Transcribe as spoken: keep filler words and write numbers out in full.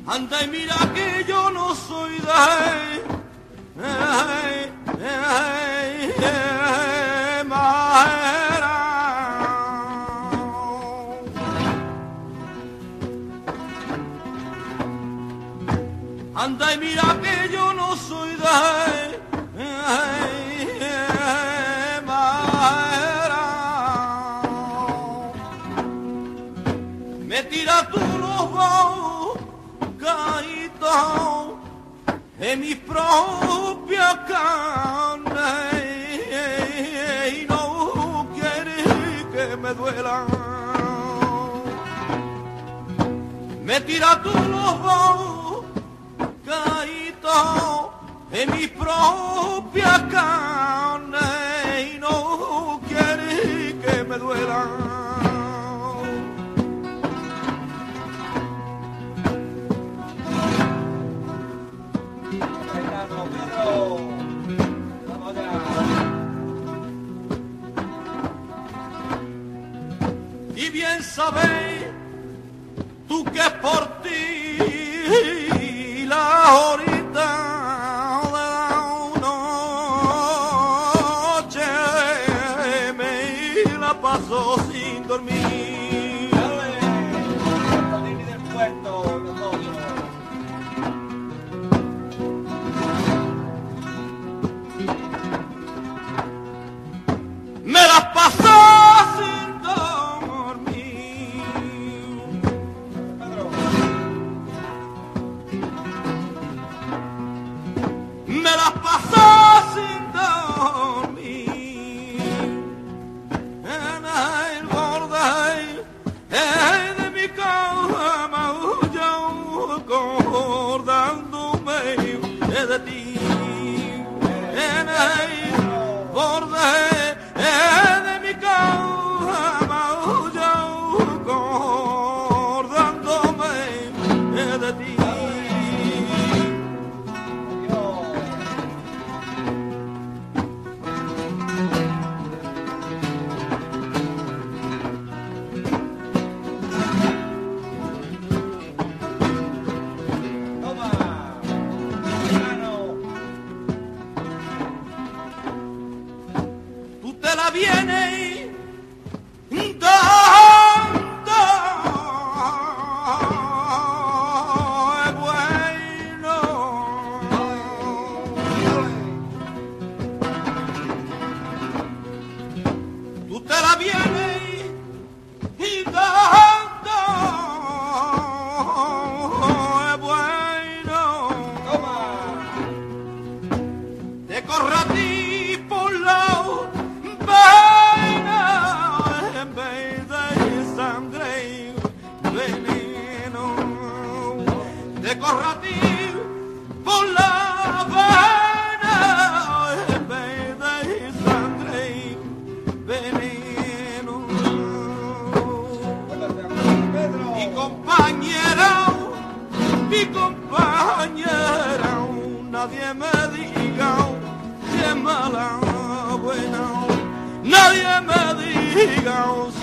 Anda y mira que yo no soy de eh, eh, eh, Majera. Anda y mira que yo no soy de eh, eh, Majera. Me tira tú los dos caídos en mis propias carnes y no quieres que me duela. Me tira tú los dos caídos en mis propias carnes y no quieres que me duela. Y bien sabéis tú que es por ti la horita de la noche me la paso sin dormir. Salir del puerto, nosotros. Me las paso sin me las paso sin dormir en el borde de mi cama, yo acordándome de ti en el borde de mi cama, yo acordándome de ti. Viene dando bueno. Tú te la vienes dando bueno. Te corre a ti por lado en vez de sangre veneno, te corre a ti por la vena en vez de sangre veneno. Mi compañera, mi compañera, nadie me diga si es mala o buena. Nadie me diga